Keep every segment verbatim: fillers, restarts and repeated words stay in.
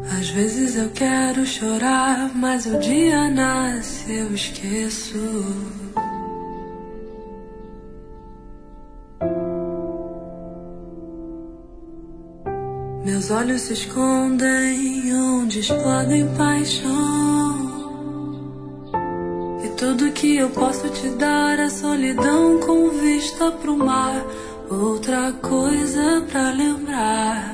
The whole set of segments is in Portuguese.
Às vezes eu quero chorar, mas o dia nasce, eu esqueço. Meus olhos se escondem onde explodem paixão. E tudo que eu posso te dar é solidão com vista pro mar. Outra coisa pra lembrar.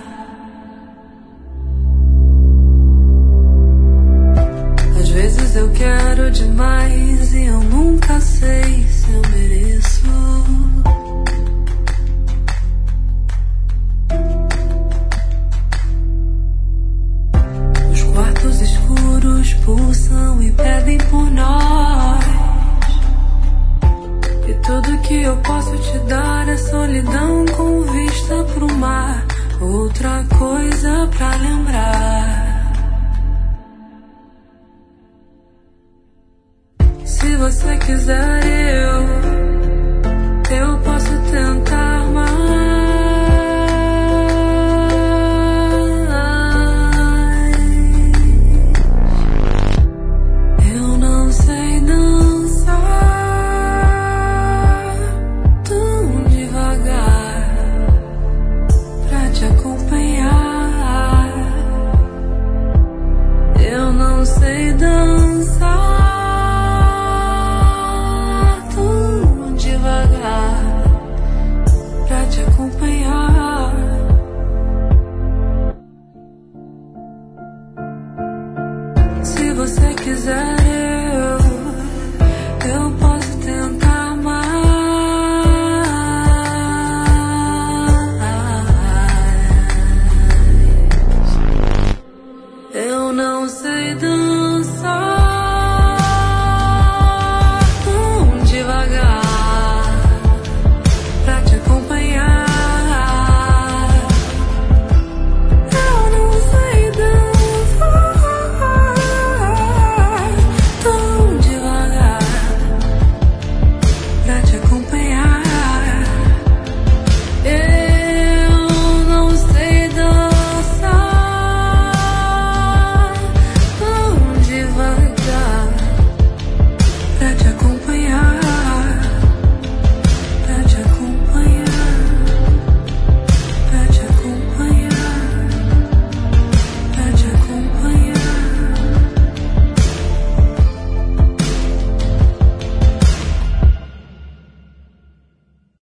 Às vezes eu quero demais e eu nunca sei se eu mereço. Os quartos escuros pulsam e pedem por nós. E tudo que eu posso te dar é solidão com vista pro mar. Outra coisa pra lembrar. Se você quiser eu, eu posso tentar mais. Eu não sei dançar tão devagar pra te acompanhar. Eu não sei dançar pra te acompanhar. Se você quiser